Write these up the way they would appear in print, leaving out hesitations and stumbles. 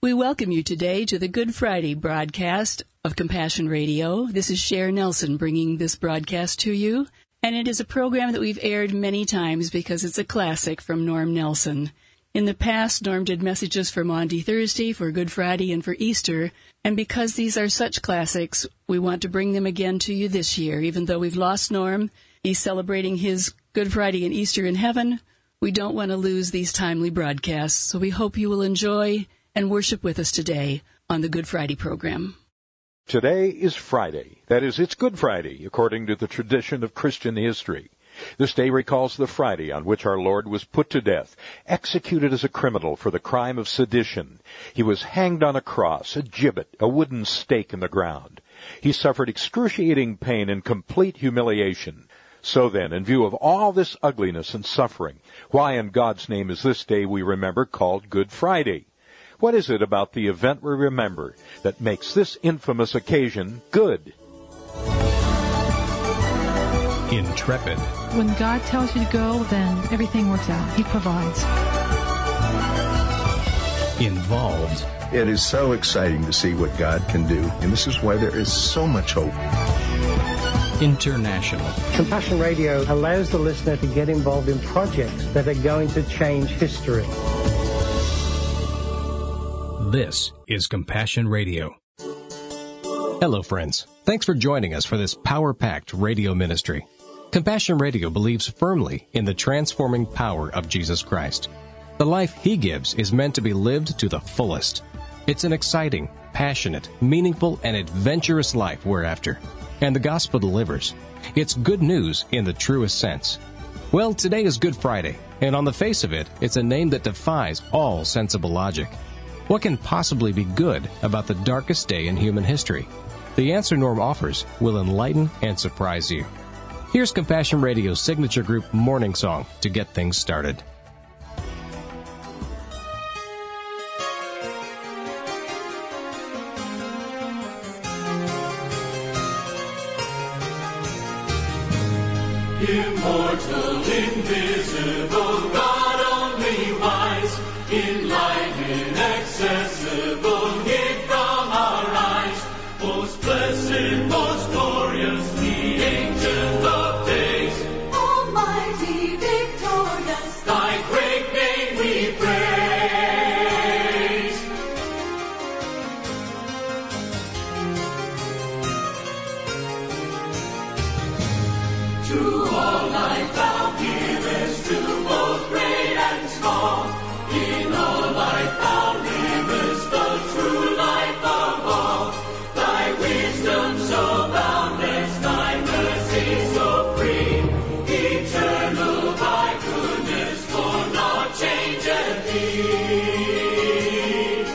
We welcome you today to the Good Friday broadcast of Compassion Radio. This is Cher Nelson bringing this broadcast to you, and it is a program that we've aired many times because it's a classic from Norm Nelson. In the past, Norm did messages for Maundy Thursday, for Good Friday, and for Easter, and because these are such classics, we want to bring them again to you this year. Even though we've lost Norm, he's celebrating his Good Friday and Easter in heaven. We don't want to lose these timely broadcasts, so we hope you will enjoy and worship with us today on the Good Friday program. Today is Friday. That is, it's Good Friday, according to the tradition of Christian history. This day recalls the Friday on which our Lord was put to death, executed as a criminal for the crime of sedition. He was hanged on a cross, a gibbet, a wooden stake in the ground. He suffered excruciating pain and complete humiliation. So then, in view of all this ugliness and suffering, why in God's name is this day we remember called Good Friday? What is it about the event we remember that makes this infamous occasion good? Intrepid. When God tells you to go, then everything works out. He provides. Involved. It is so exciting to see what God can do, and this is why there is so much hope. International. Compassion Radio allows the listener to get involved in projects that are going to change history. This is Compassion Radio. Hello, friends. Thanks for joining us for this power-packed radio ministry. Compassion Radio believes firmly in the transforming power of Jesus Christ. The life He gives is meant to be lived to the fullest. It's an exciting, passionate, meaningful, and adventurous life we're after. And the gospel delivers. It's good news in the truest sense. Well, today is Good Friday, and on the face of it, it's a name that defies all sensible logic. What can possibly be good about the darkest day in human history? The answer Norm offers will enlighten and surprise you. Here's Compassion Radio's signature group morning song to get things started. Immortal, invisible, God only wise, in light inaccessible, hid from our eyes, most blessed, most glorious, the Ancient of Days, almighty, victorious, thy great name we praise. To all life thou givest, to both great and small. In all life thou livest, the true life of all. Thy wisdom so boundless, thy mercy so free. Eternal thy goodness, for naught changeth thee.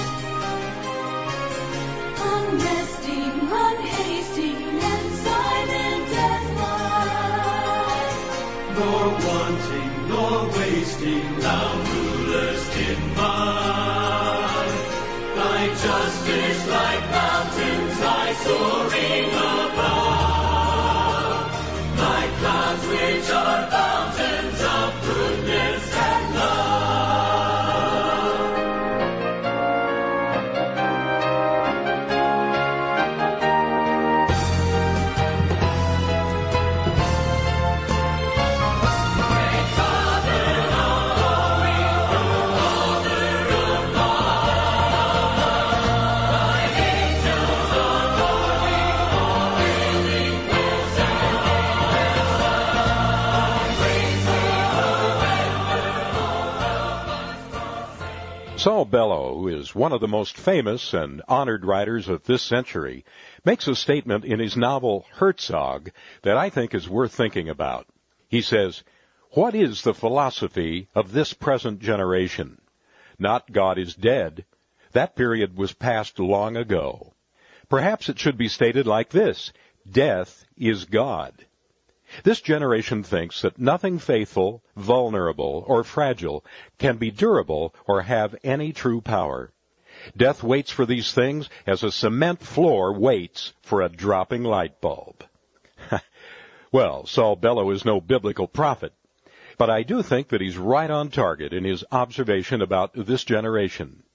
Unresting, unhasting, and silent as light. Nor wanting, nor wasting, thou rulest in mind. Thy justice like mountains, thy soaring above. Thy clouds which are fountains of goodness and love. Saul Bellow, who is one of the most famous and honored writers of this century, makes a statement in his novel Herzog that I think is worth thinking about. He says, "What is the philosophy of this present generation? Not God is dead. That period was past long ago. Perhaps it should be stated like this: death is God. This generation thinks that nothing faithful, vulnerable, or fragile can be durable or have any true power. Death waits for these things as a cement floor waits for a dropping light bulb." Well, Saul Bellow is no biblical prophet, but I do think that he's right on target in his observation about this generation.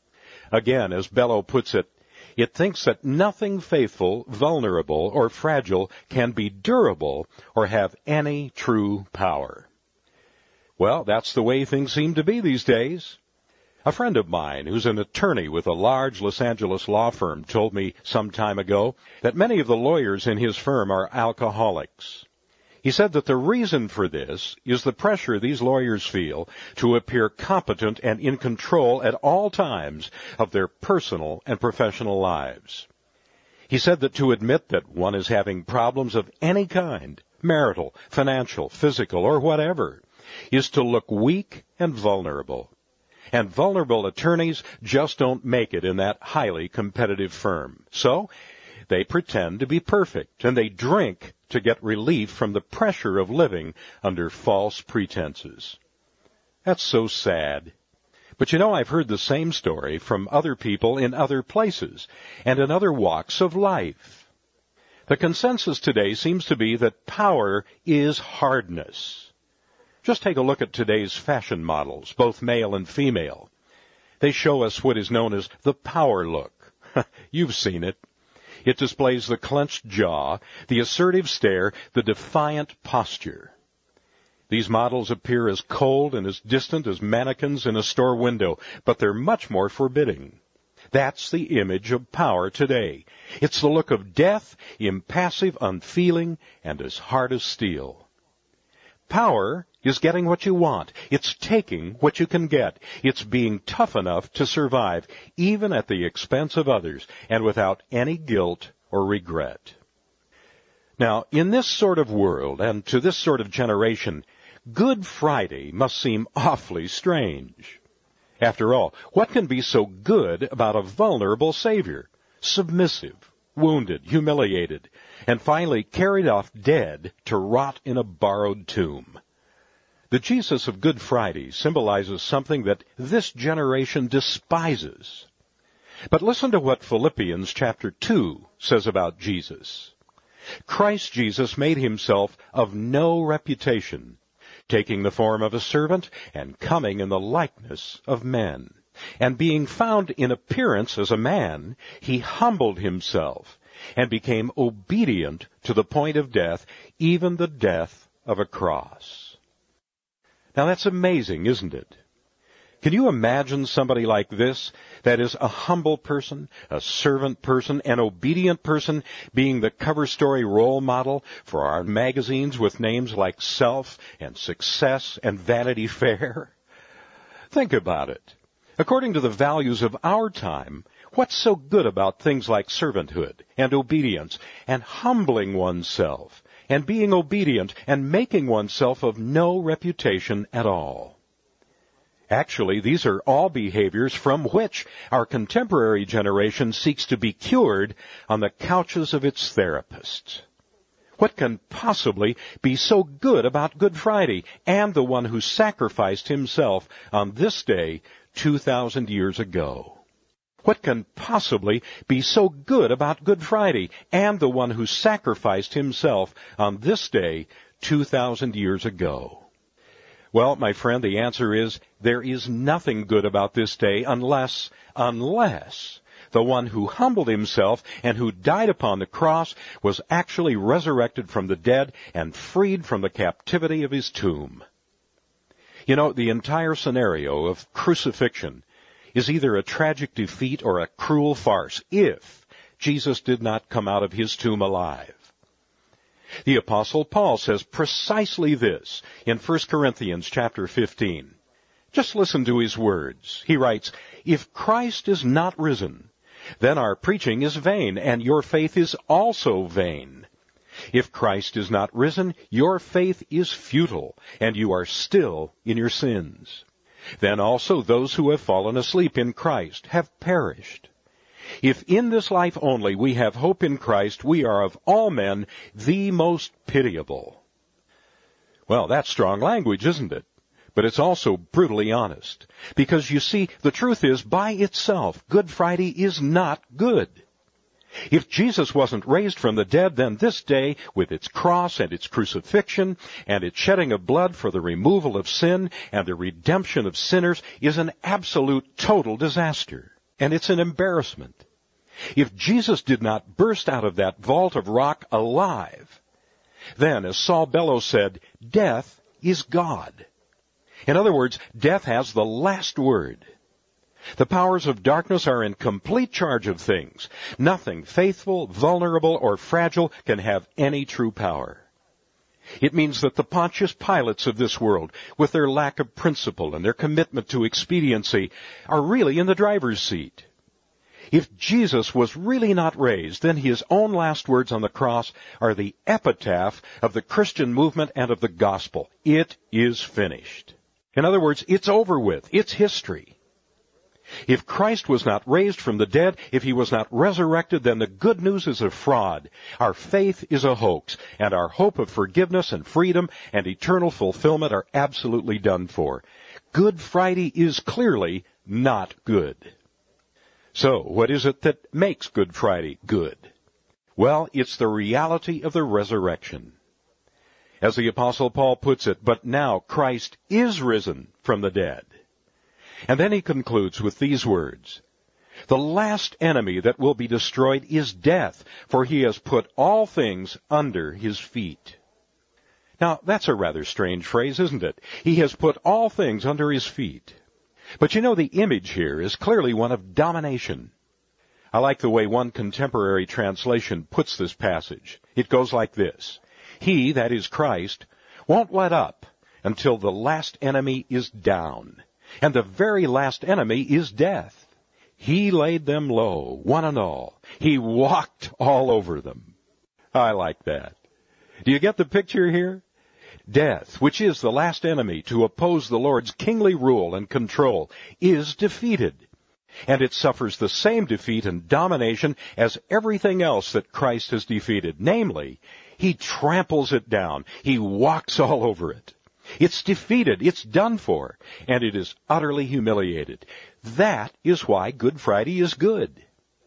Again, as Bellow puts it, it thinks that nothing faithful, vulnerable, or fragile can be durable or have any true power. Well, that's the way things seem to be these days. A friend of mine who's an attorney with a large Los Angeles law firm told me some time ago that many of the lawyers in his firm are alcoholics. He said that the reason for this is the pressure these lawyers feel to appear competent and in control at all times of their personal and professional lives. He said that to admit that one is having problems of any kind, marital, financial, physical, or whatever, is to look weak and vulnerable. And vulnerable attorneys just don't make it in that highly competitive firm. So they pretend to be perfect, and they drink to get relief from the pressure of living under false pretenses. That's so sad. But you know, I've heard the same story from other people in other places and in other walks of life. The consensus today seems to be that power is hardness. Just take a look at today's fashion models, both male and female. They show us what is known as the power look. You've seen it. It displays the clenched jaw, the assertive stare, the defiant posture. These models appear as cold and as distant as mannequins in a store window, but they're much more forbidding. That's the image of power today. It's the look of death, impassive, unfeeling, and as hard as steel. Power is getting what you want. It's taking what you can get. It's being tough enough to survive, even at the expense of others, and without any guilt or regret. Now, in this sort of world, and to this sort of generation, Good Friday must seem awfully strange. After all, what can be so good about a vulnerable Savior, submissive, wounded, humiliated, and finally carried off dead to rot in a borrowed tomb? The Jesus of Good Friday symbolizes something that this generation despises. But listen to what Philippians chapter 2 says about Jesus. Christ Jesus made himself of no reputation, taking the form of a servant and coming in the likeness of men. And being found in appearance as a man, he humbled himself and became obedient to the point of death, even the death of a cross. Now that's amazing, isn't it? Can you imagine somebody like this, that is a humble person, a servant person, an obedient person, being the cover story role model for our magazines with names like Self and Success and Vanity Fair? Think about it. According to the values of our time, what's so good about things like servanthood and obedience and humbling oneself and being obedient and making oneself of no reputation at all? Actually, these are all behaviors from which our contemporary generation seeks to be cured on the couches of its therapists. What can possibly be so good about Good Friday and the one who sacrificed himself on this day 2,000 years ago? What can possibly be so good about Good Friday and the one who sacrificed himself on this day 2,000 years ago? Well, my friend, the answer is there is nothing good about this day unless the one who humbled himself and who died upon the cross was actually resurrected from the dead and freed from the captivity of his tomb. You know, the entire scenario of crucifixion is either a tragic defeat or a cruel farce if Jesus did not come out of his tomb alive. The Apostle Paul says precisely this in 1 Corinthians chapter 15. Just listen to his words. He writes, "If Christ is not risen, then our preaching is vain, and your faith is also vain. If Christ is not risen, your faith is futile, and you are still in your sins. Then also those who have fallen asleep in Christ have perished. If in this life only we have hope in Christ, we are of all men the most pitiable." Well, that's strong language, isn't it? But it's also brutally honest. Because you see, the truth is, by itself, Good Friday is not good. If Jesus wasn't raised from the dead, then this day, with its cross and its crucifixion and its shedding of blood for the removal of sin and the redemption of sinners, is an absolute total disaster. and it's an embarrassment. If Jesus did not burst out of that vault of rock alive, then, as Saul Bellow said, death is God. In other words, death has the last word. The powers of darkness are in complete charge of things. Nothing faithful, vulnerable, or fragile can have any true power. It means that the Pontius Pilates of this world, with their lack of principle and their commitment to expediency, are really in the driver's seat. If Jesus was really not raised, then his own last words on the cross are the epitaph of the Christian movement and of the gospel. It is finished. In other words, it's over with. It's history. If Christ was not raised from the dead, if he was not resurrected, then the good news is a fraud. Our faith is a hoax, and our hope of forgiveness and freedom and eternal fulfillment are absolutely done for. Good Friday is clearly not good. So, what is it that makes Good Friday good? Well, it's the reality of the resurrection. As the Apostle Paul puts it, but now Christ is risen from the dead. And then he concludes with these words, the last enemy that will be destroyed is death, for he has put all things under his feet. Now, that's a rather strange phrase, isn't it? He has put all things under his feet. But you know, the image here is clearly one of domination. I like the way one contemporary translation puts this passage. It goes like this. He, that is Christ, won't let up until the last enemy is down. And the very last enemy is death. He laid them low, one and all. He walked all over them. I like that. Do you get the picture here? Death, which is the last enemy to oppose the Lord's kingly rule and control, is defeated. And it suffers the same defeat and domination as everything else that Christ has defeated. Namely, he tramples it down. He walks all over it. It's defeated, it's done for, and it is utterly humiliated. That is why Good Friday is good.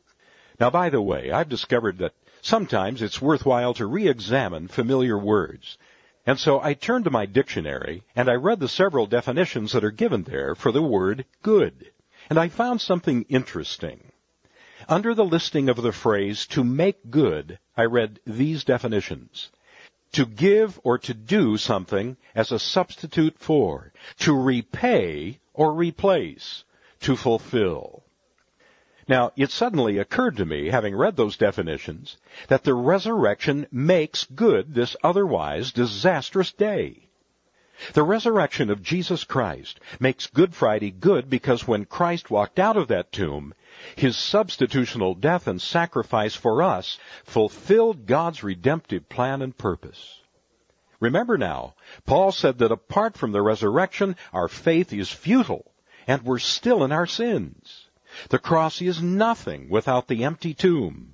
Now, by the way, I've discovered that sometimes it's worthwhile to re-examine familiar words. And so I turned to my dictionary, and I read the several definitions that are given there for the word good. And I found something interesting. Under the listing of the phrase, to make good, I read these definitions. To give or to do something as a substitute for, to repay or replace, to fulfill. Now, it suddenly occurred to me, having read those definitions, that the resurrection makes good this otherwise disastrous day. The resurrection of Jesus Christ makes Good Friday good because when Christ walked out of that tomb, his substitutional death and sacrifice for us fulfilled God's redemptive plan and purpose. Remember now, Paul said that apart from the resurrection, our faith is futile, and we're still in our sins. The cross is nothing without the empty tomb.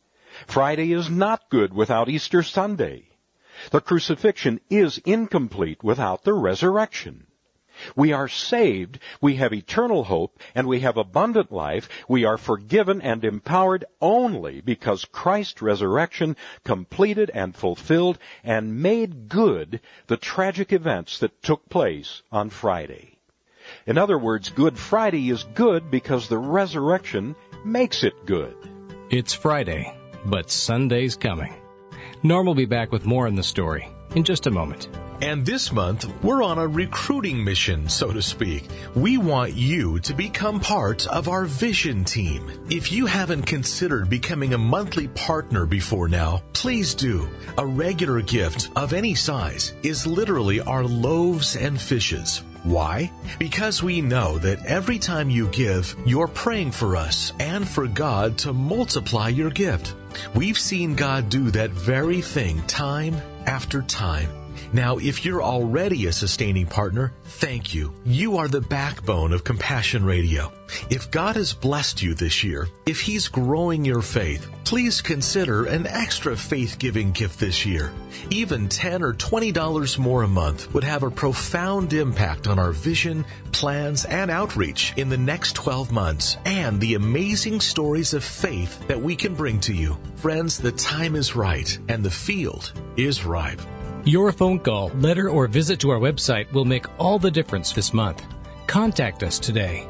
Friday is not good without Easter Sunday. The crucifixion is incomplete without the resurrection. We are saved, we have eternal hope, and we have abundant life. We are forgiven and empowered only because Christ's resurrection completed and fulfilled and made good the tragic events that took place on Friday. In other words, Good Friday is good because the resurrection makes it good. It's Friday, but Sunday's coming. Norm will be back with more on the story in just a moment. And this month, we're on a recruiting mission, so to speak. We want you to become part of our vision team. If you haven't considered becoming a monthly partner before now, please do. A regular gift of any size is literally our loaves and fishes. Why? Because we know that every time you give, you're praying for us and for God to multiply your gift. We've seen God do that very thing time after time. Now, if you're already a sustaining partner, thank you. You are the backbone of Compassion Radio. If God has blessed you this year, if He's growing your faith, please consider an extra faith-giving gift this year. Even $10 or $20 more a month would have a profound impact on our vision, plans, and outreach in the next 12 months and the amazing stories of faith that we can bring to you. Friends, the time is right and the field is ripe. Your phone call, letter, or visit to our website will make all the difference this month. Contact us today.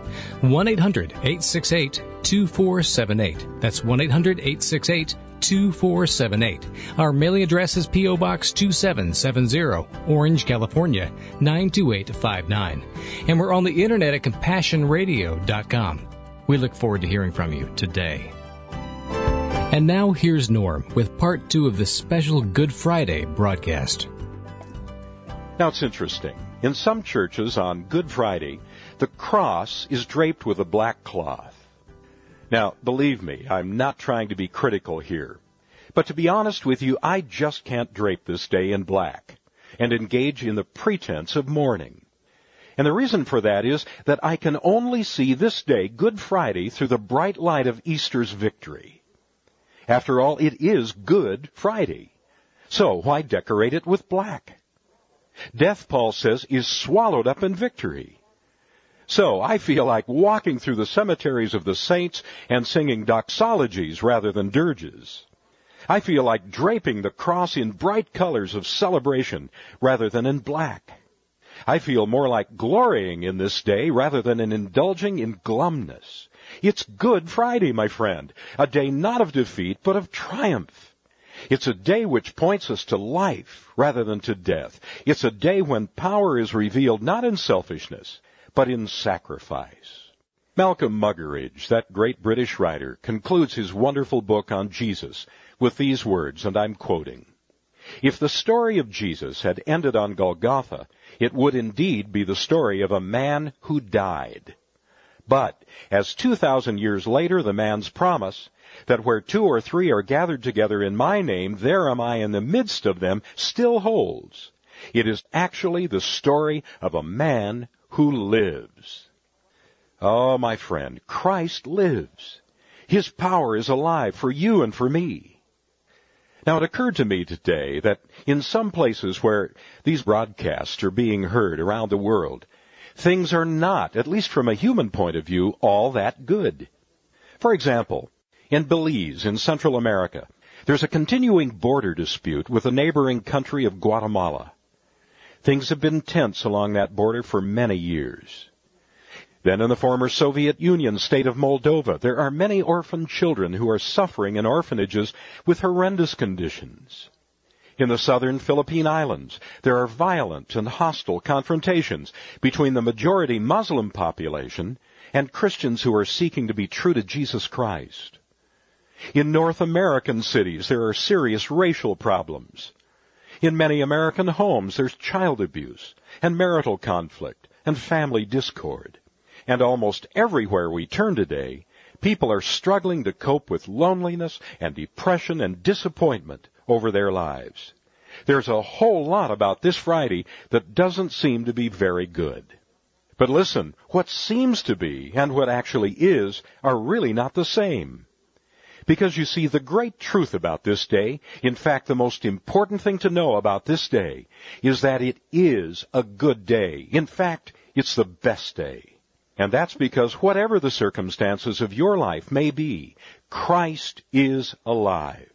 1-800-868-2478. That's 1-800-868-2478. Our mailing address is P.O. Box 2770, Orange, California, 92859. And we're on the internet at CompassionRadio.com. We look forward to hearing from you today. And now here's Norm with part 2 of this special Good Friday broadcast. Now it's interesting. In some churches on Good Friday, the cross is draped with a black cloth. Now, believe me, I'm not trying to be critical here. But to be honest with you, I just can't drape this day in black and engage in the pretense of mourning. And the reason for that is that I can only see this day, Good Friday, through the bright light of Easter's victory. After all, it is Good Friday. So why decorate it with black? Death, Paul says, is swallowed up in victory. So I feel like walking through the cemeteries of the saints and singing doxologies rather than dirges. I feel like draping the cross in bright colors of celebration rather than in black. I feel more like glorying in this day rather than in indulging in glumness. It's Good Friday, my friend, a day not of defeat but of triumph. It's a day which points us to life rather than to death. It's a day when power is revealed not in selfishness, but in sacrifice. Malcolm Muggeridge, that great British writer, concludes his wonderful book on Jesus with these words, and I'm quoting, "If the story of Jesus had ended on Golgotha, it would indeed be the story of a man who died. But, as 2,000 years later, the man's promise, that where 2 or 3 are gathered together in my name, there am I in the midst of them, still holds. It is actually the story of a man who lives." Oh, my friend, Christ lives. His power is alive for you and for me. Now, it occurred to me today that in some places where these broadcasts are being heard around the world, things are not, at least from a human point of view, all that good. For example, in Belize, in Central America, there's a continuing border dispute with the neighboring country of Guatemala. Things have been tense along that border for many years. Then in the former Soviet Union state of Moldova, there are many orphan children who are suffering in orphanages with horrendous conditions. In the southern Philippine Islands, there are violent and hostile confrontations between the majority Muslim population and Christians who are seeking to be true to Jesus Christ. In North American cities, there are serious racial problems. In many American homes, there's child abuse and marital conflict and family discord. And almost everywhere we turn today, people are struggling to cope with loneliness and depression and disappointment over their lives. There's a whole lot about this Friday that doesn't seem to be very good. But listen, what seems to be and what actually is are really not the same. Because you see, the great truth about this day, in fact, the most important thing to know about this day, is that it is a good day. In fact, it's the best day. And that's because whatever the circumstances of your life may be, Christ is alive.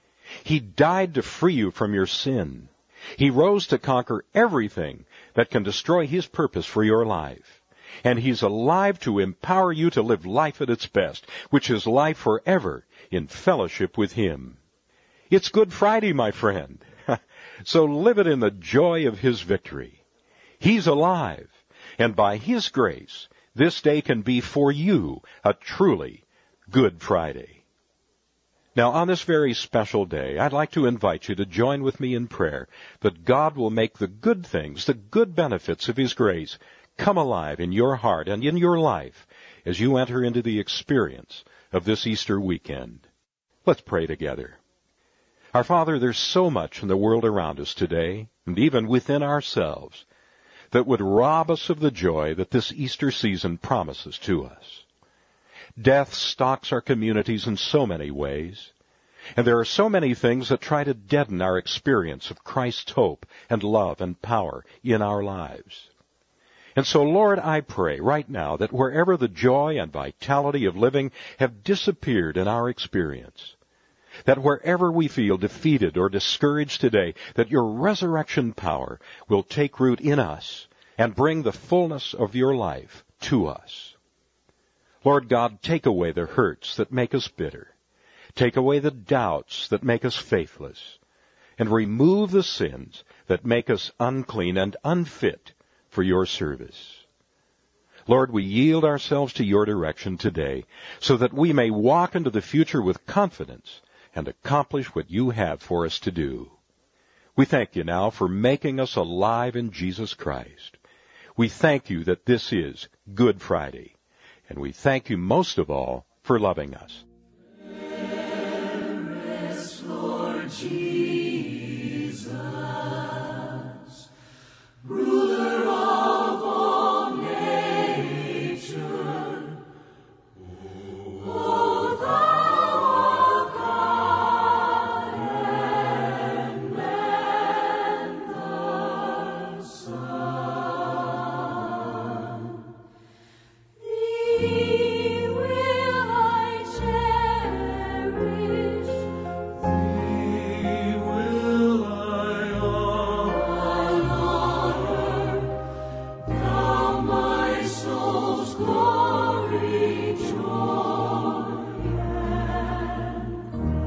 He died to free you from your sin. He rose to conquer everything that can destroy His purpose for your life. And He's alive to empower you to live life at its best, which is life forever in fellowship with Him. It's Good Friday, my friend. So live it in the joy of His victory. He's alive, and by His grace, this day can be for you a truly Good Friday. Now, on this very special day, I'd like to invite you to join with me in prayer that God will make the good things, the good benefits of His grace, come alive in your heart and in your life as you enter into the experience of this Easter weekend. Let's pray together. Our Father, there's so much in the world around us today, and even within ourselves, that would rob us of the joy that this Easter season promises to us. Death stalks our communities in so many ways, and there are so many things that try to deaden our experience of Christ's hope and love and power in our lives. And so, Lord, I pray right now that wherever the joy and vitality of living have disappeared in our experience, that wherever we feel defeated or discouraged today, that your resurrection power will take root in us and bring the fullness of your life to us. Lord God, take away the hurts that make us bitter. Take away the doubts that make us faithless, and remove the sins that make us unclean and unfit for your service. Lord, we yield ourselves to your direction today so that we may walk into the future with confidence and accomplish what you have for us to do. We thank you now for making us alive in Jesus Christ. We thank you that this is Good Friday, and we thank you most of all for loving us. Lord Jesus, ruler of all nature, O thou of God and man the Son, thee will I cherish. Thee will I honor, thou my soul's glory, joy, and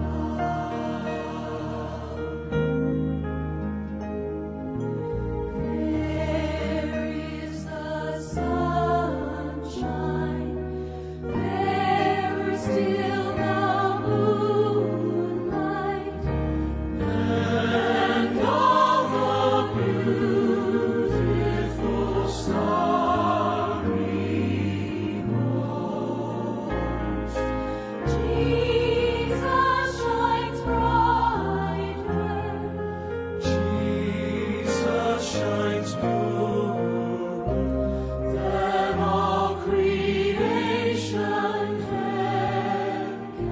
crown. There is the sunshine, fairer still the moonlight, and all the beautiful starry host. Jesus shines brighter, Jesus shines purer than all creation can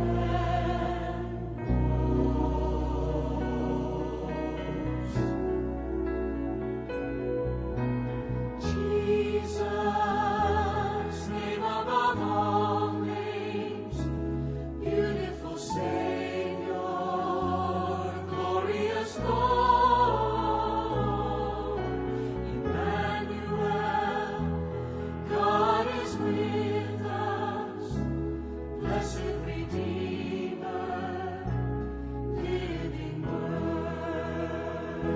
Jesus, name above all names, beautiful Savior, glorious Lord, Emmanuel, God is with us, blessed Redeemer, living Word.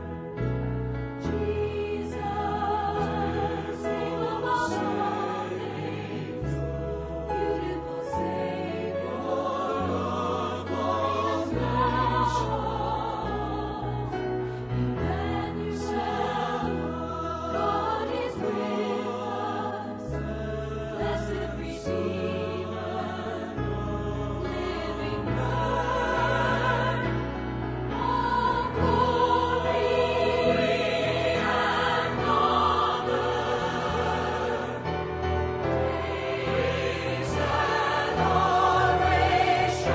Jesus, name above all names, beautiful Savior, glorious Lord, Emmanuel, God is with us, blessed Redeemer, living Word. All glory and honor, praise and adoration,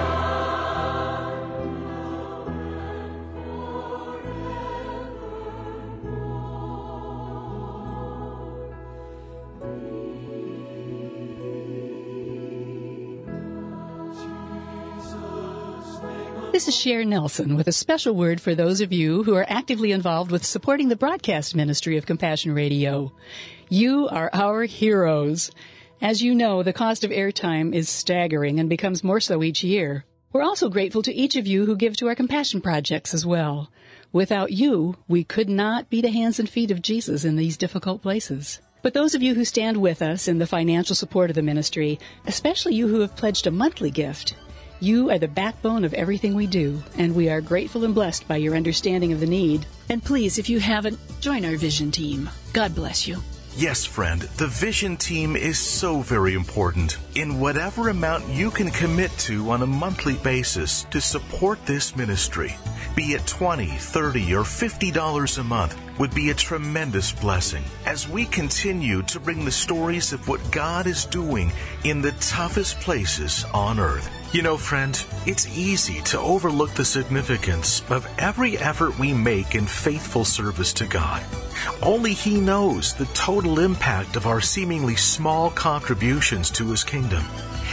This is Cher Nelson with a special word for those of you who are actively involved with supporting the broadcast ministry of Compassion Radio. You are our heroes. As you know, the cost of airtime is staggering and becomes more so each year. We're also grateful to each of you who give to our compassion projects as well. Without you, we could not be the hands and feet of Jesus in these difficult places. But those of you who stand with us in the financial support of the ministry, especially you who have pledged a monthly gift, you are the backbone of everything we do, and we are grateful and blessed by your understanding of the need. And please, if you haven't, join our vision team. God bless you. Yes, friend, the Vision Team is so very important. In whatever amount you can commit to on a monthly basis to support this ministry, be it $20, $30, or $50 a month, would be a tremendous blessing as we continue to bring the stories of what God is doing in the toughest places on earth. You know, friend, it's easy to overlook the significance of every effort we make in faithful service to God. Only He knows the total impact of our seemingly small contributions to His kingdom.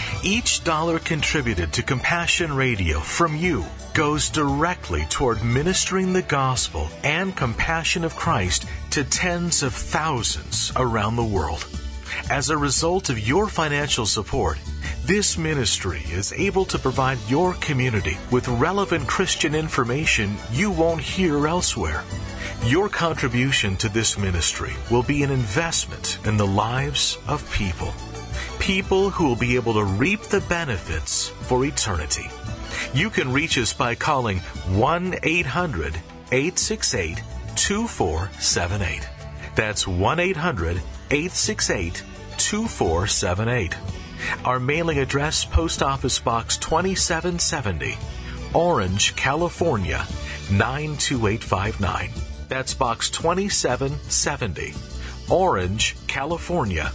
Each dollar contributed to Compassion Radio from you goes directly toward ministering the gospel and compassion of Christ to tens of thousands around the world. As a result of your financial support, this ministry is able to provide your community with relevant Christian information you won't hear elsewhere. Your contribution to this ministry will be an investment in the lives of people. People who will be able to reap the benefits for eternity. You can reach us by calling 1-800-868-2478. That's 1-800-868-2478. Our mailing address, Post Office Box 2770, Orange, California, 92859. That's Box 2770, Orange, California,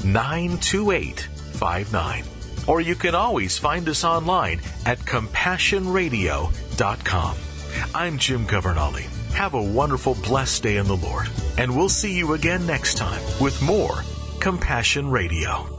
92859. Or you can always find us online at CompassionRadio.com. I'm Jim Governale. Have a wonderful, blessed day in the Lord. And we'll see you again next time with more Compassion Radio.